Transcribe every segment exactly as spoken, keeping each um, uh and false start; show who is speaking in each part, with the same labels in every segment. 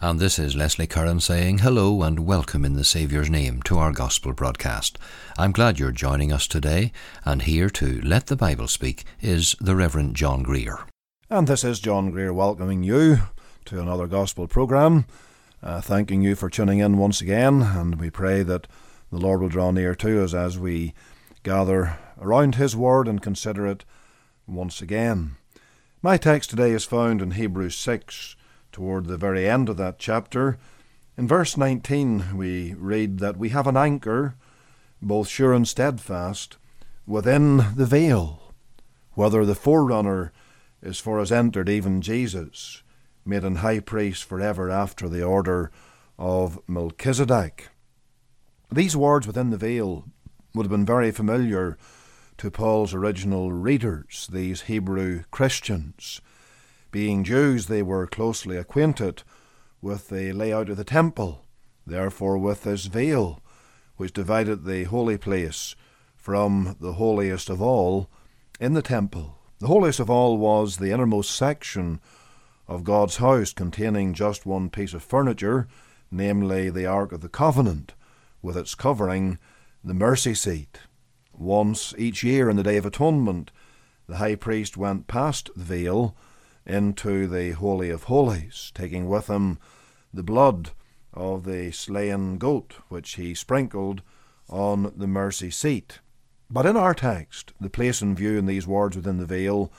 Speaker 1: And this is Leslie Curran saying hello and welcome in the Saviour's name to our Gospel broadcast. I'm glad you're joining us today, and here to let the Bible speak is the Reverend John Greer.
Speaker 2: And this is John Greer welcoming you to another Gospel programme, uh, thanking you for tuning in once again, and we pray that the Lord will draw near to us as we gather around His Word and consider it once again. My text today is found in Hebrews six, toward the very end of that chapter. In verse nineteen we read that we have an anchor, both sure and steadfast, within the veil, whether the forerunner is for us entered, even Jesus, made an high priest forever after the order of Melchizedek. These words within the veil would have been very familiar to Paul's original readers, these Hebrew Christians. Being Jews, they were closely acquainted with the layout of the temple, therefore with this veil, which divided the holy place from the holiest of all in the temple. The holiest of all was the innermost section of God's house, containing just one piece of furniture, namely the Ark of the Covenant, with its covering, the mercy seat. Once each year in the Day of Atonement, the high priest went past the veil into the Holy of Holies, taking with him the blood of the slain goat, which he sprinkled on the mercy seat. But in our text, the place in view in these words within the veil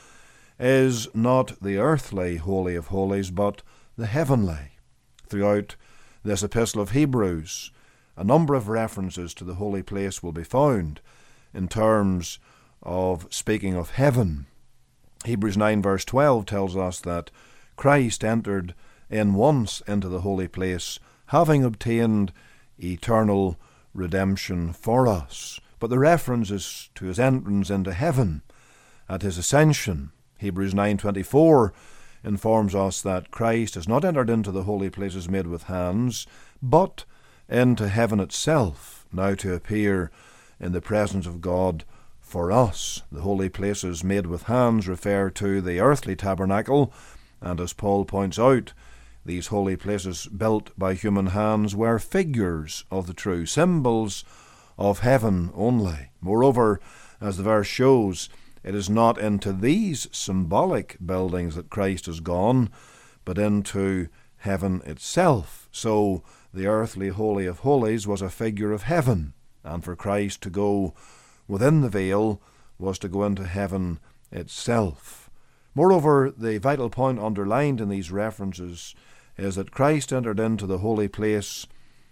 Speaker 2: is not the earthly Holy of Holies, but the heavenly. Throughout this epistle of Hebrews, a number of references to the holy place will be found in terms of speaking of heaven. Hebrews nine verse twelve tells us that Christ entered in once into the holy place, having obtained eternal redemption for us. But the reference is to his entrance into heaven at his ascension. Hebrews nine twenty-four informs us that Christ has not entered into the holy places made with hands, but into heaven itself, now to appear in the presence of God for us. The holy places made with hands refer to the earthly tabernacle, and as Paul points out, these holy places built by human hands were figures of the true, symbols of heaven only. Moreover, as the verse shows, it is not into these symbolic buildings that Christ has gone, but into heaven itself. So the earthly Holy of Holies was a figure of heaven, and for Christ to go within the veil was to go into heaven itself. Moreover, the vital point underlined in these references is that Christ entered into the holy place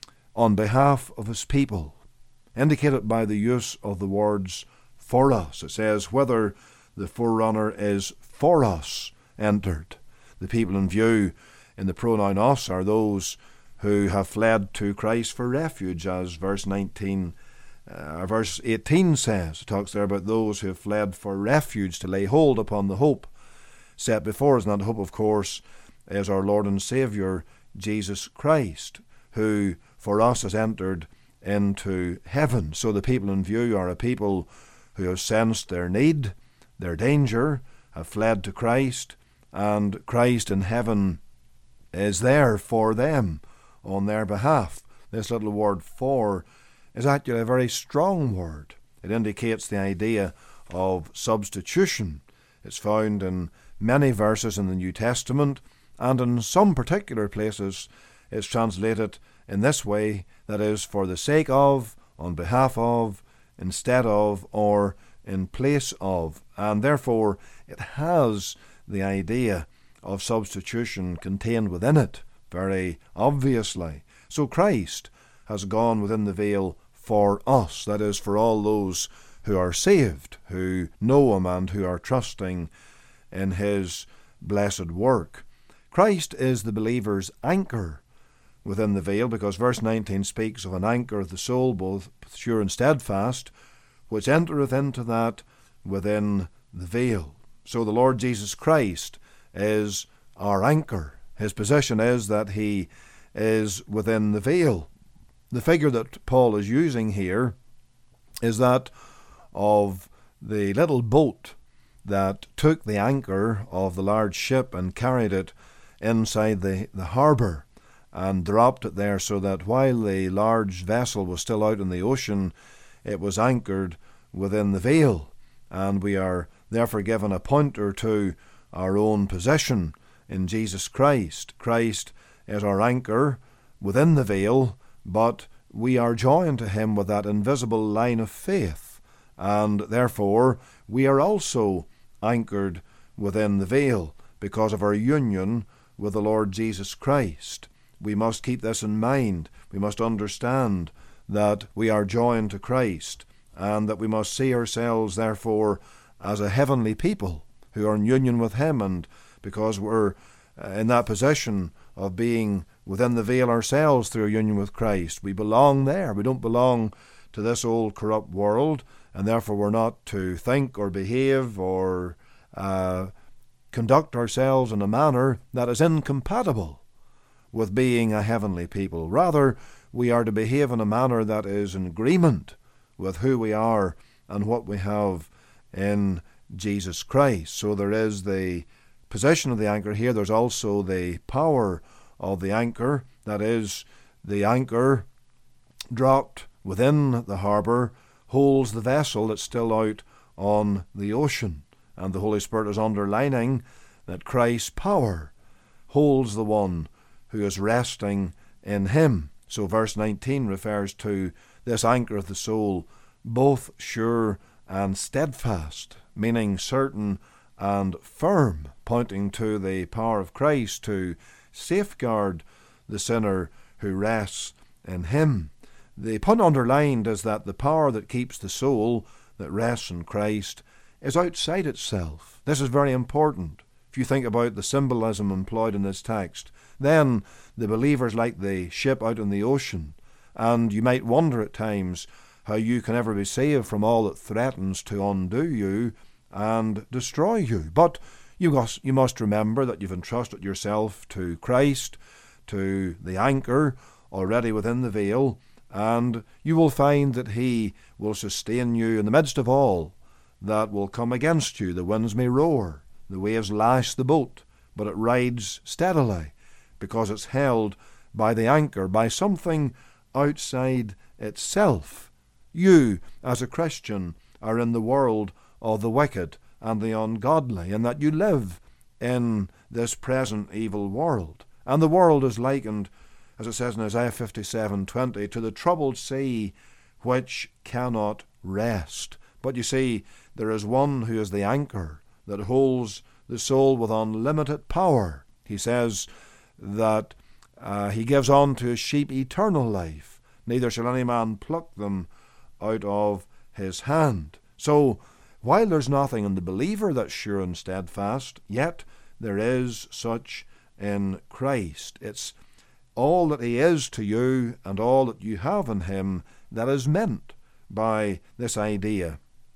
Speaker 2: on behalf of his people, indicated by the use of the words for us. It says, whether the forerunner is for us entered. The people in view in the pronoun us are those who have fled to Christ for refuge, as verse nineteen Uh, verse eighteen says. It talks there about those who have fled for refuge to lay hold upon the hope set before us. And that hope, of course, is our Lord and Saviour, Jesus Christ, who for us has entered into heaven. So the people in view are a people who have sensed their need, their danger, have fled to Christ, and Christ in heaven is there for them on their behalf. This little word for is actually a very strong word. It indicates the idea of substitution. It's found in many verses in the New Testament, and in some particular places it's translated in this way, that is, for the sake of, on behalf of, instead of, or in place of. And therefore it has the idea of substitution contained within it, very obviously. So Christ has gone within the veil for us, that is, for all those who are saved, who know him and who are trusting in his blessed work. Christ is the believer's anchor within the veil, because verse nineteen speaks of an anchor of the soul, both sure and steadfast, which entereth into that within the veil. So the Lord Jesus Christ is our anchor. His position is that he is within the veil. The figure that Paul is using here is that of the little boat that took the anchor of the large ship and carried it inside the, the harbour. and dropped it there so that while the large vessel was still out in the ocean, it was anchored within the veil. And we are therefore given a pointer to our own position in Jesus Christ. Christ is our anchor within the veil, but we are joined to him with that invisible line of faith, and therefore we are also anchored within the veil because of our union with the Lord Jesus Christ. We must keep this in mind. We must understand that we are joined to Christ, and that we must see ourselves therefore as a heavenly people who are in union with him, and because we're in that position of being within the veil ourselves through our union with Christ, we belong there. We don't belong to this old corrupt world, and therefore we're not to think or behave or uh, conduct ourselves in a manner that is incompatible with being a heavenly people. Rather, we are to behave in a manner that is in agreement with who we are and what we have in Jesus Christ. So there is the position of the anchor here. There's also the power of the anchor. That is, the anchor dropped within the harbour holds the vessel that's still out on the ocean. And the Holy Spirit is underlining that Christ's power holds the one who is resting in him. So verse nineteen refers to this anchor of the soul, both sure and steadfast, meaning certain and firm, pointing to the power of Christ to safeguard the sinner who rests in him. The point underlined is that the power that keeps the soul that rests in Christ is outside itself. This is very important. If you think about the symbolism employed in this text, then the believer's like the ship out in the ocean, and you might wonder at times how you can ever be saved from all that threatens to undo you and destroy you. But you must, you must remember that you've entrusted yourself to Christ, to the anchor already within the veil, and you will find that he will sustain you in the midst of all that will come against you. The winds may roar, the waves lash the boat, but it rides steadily because it's held by the anchor, by something outside itself. You, as a Christian, are in the world of the wicked and the ungodly, and that you live in this present evil world. And the world is likened, as it says in Isaiah fifty-seven twenty, to the troubled sea which cannot rest. But you see, there is one who is the anchor that holds the soul with unlimited power. He says that uh, he gives unto his sheep eternal life, neither shall any man pluck them out of his hand. So, while there's nothing in the believer that's sure and steadfast, yet there is such in Christ. It's all that he is to you and all that you have in him that is meant by this idea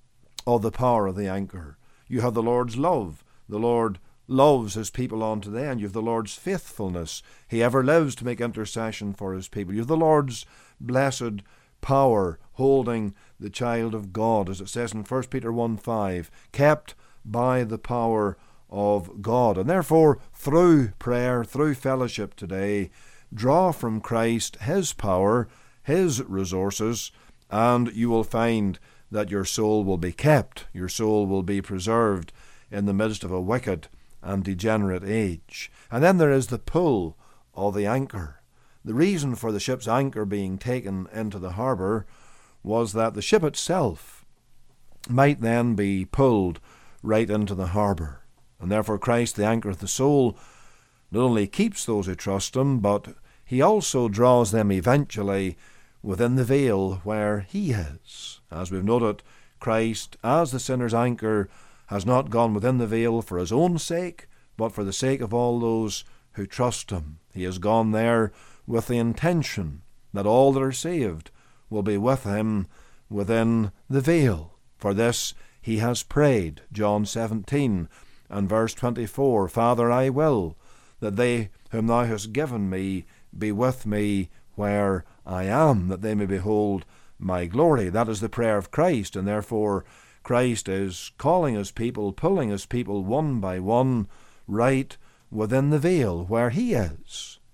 Speaker 2: of the power of the anchor. You have the Lord's love. The Lord loves his people unto the end. You have the Lord's faithfulness. He ever lives to make intercession for his people. You have the Lord's blessed power holding the child of God, as it says in First Peter one five, kept by the power of God. And therefore, through prayer, through fellowship today, draw from Christ his power, his resources, and you will find that your soul will be kept, your soul will be preserved in the midst of a wicked and degenerate age. And then there is the pull of the anchor. The reason for the ship's anchor being taken into the harbour was that the ship itself might then be pulled right into the harbour. And therefore Christ, the anchor of the soul, not only keeps those who trust him, but he also draws them eventually within the veil where he is. As we've noted, Christ, as the sinner's anchor, has not gone within the veil for his own sake, but for the sake of all those who trust him. He has gone there with the intention that all that are saved will be with him within the veil. For this he has prayed, John seventeen and verse twenty-four, Father, I will that they whom thou hast given me be with me where I am, that they may behold my glory. That is the prayer of Christ, and therefore Christ is calling his people, pulling his people one by one right within the veil where he is.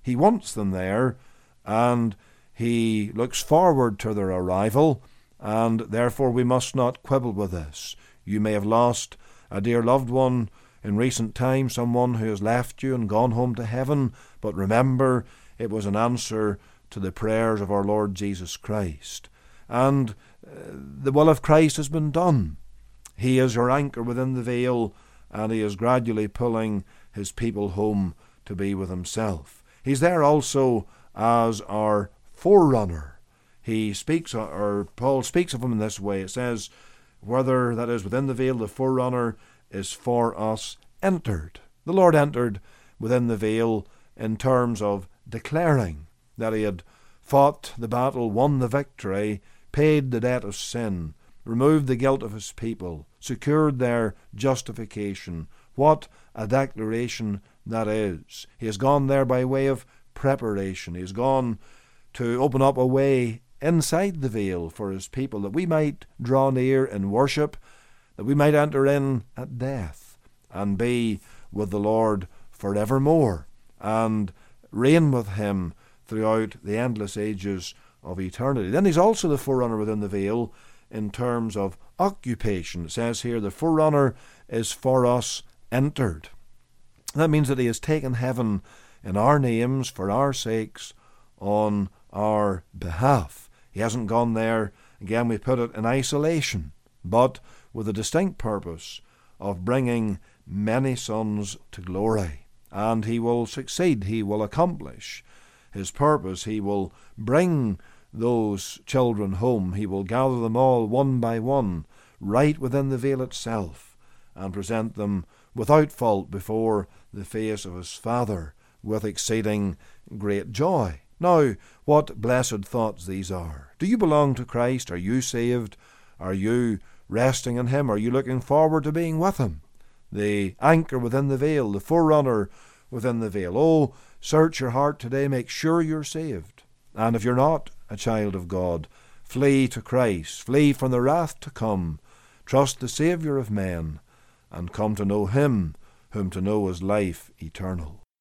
Speaker 2: He wants them there, and he looks forward to their arrival, and therefore we must not quibble with this. You may have lost a dear loved one in recent times, someone who has left you and gone home to heaven, but remember, it was an answer to the prayers of our Lord Jesus Christ. And uh, the will of Christ has been done. He is your anchor within the veil, and he is gradually pulling his people home to be with himself. He's there also as our forerunner. He speaks, or Paul speaks of him in this way. It says, whether that is within the veil, the forerunner is for us entered. The Lord entered within the veil in terms of declaring that he had fought the battle, won the victory, paid the debt of sin, removed the guilt of his people, secured their justification. What a declaration that is. He has gone there by way of preparation. He has gone to open up a way inside the veil for his people, that we might draw near in worship, that we might enter in at death and be with the Lord forevermore and reign with him throughout the endless ages of eternity. Then he's also the forerunner within the veil in terms of occupation. It says here, the forerunner is for us entered. That means that he has taken heaven in our names for our sakes on our behalf. He hasn't gone there, again we put it, in isolation, but with a distinct purpose of bringing many sons to glory. And he will succeed, he will accomplish his purpose, he will bring those children home, he will gather them all one by one, right within the veil itself, and present them without fault before the face of his Father with exceeding great joy. Now, what blessed thoughts these are. Do you belong to Christ? Are you saved? Are you resting in him? Are you looking forward to being with him? The anchor within the veil, the forerunner within the veil. Oh, search your heart today. Make sure you're saved. And if you're not a child of God, flee to Christ. Flee from the wrath to come. Trust the Saviour of men, and come to know him, whom to know is life eternal.